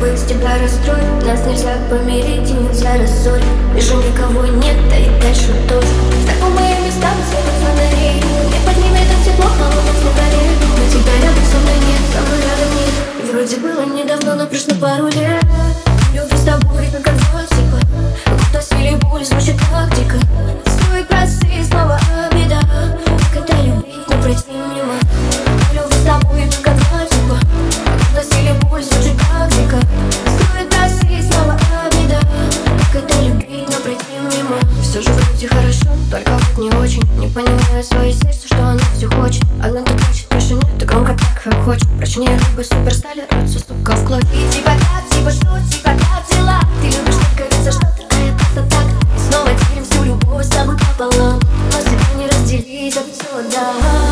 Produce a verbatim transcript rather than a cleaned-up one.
быть тебя расстроить. Нас нельзя помирить и нельзя рассорить. Вижу, никого нет, да и дальше тоже. Знакомые места, светят фонари. И под ними так тепло, холодно в фонаре. Но тебя рядом со мной нет, со мной рядом нет. И вроде было недавно, но прошло пару лет. Любви с тобой, как экзотика. Будто силе боль звучит как дико. Стоит прости, снова обида. Как это любить, не пройти мимо. Любви с тобой, как экзотика. Будто силе боль звучит как дико. Стоит прости, снова обида. Как это любить, но пройти мимо. Все же вроде хорошо, только вот не очень. Не понимаю свое сердце, что оно все хочет. Одна ты хочет, больше нет, ты громко так как хочет. Прощение любой суперстали, рвется, сука, в клочья. И типа как, типа что, типа как дела? Ты любишь, как говорится, что такая просто так. И снова делим всю любовь с тобой пополам. Но себя не разделить, а ведь все, да.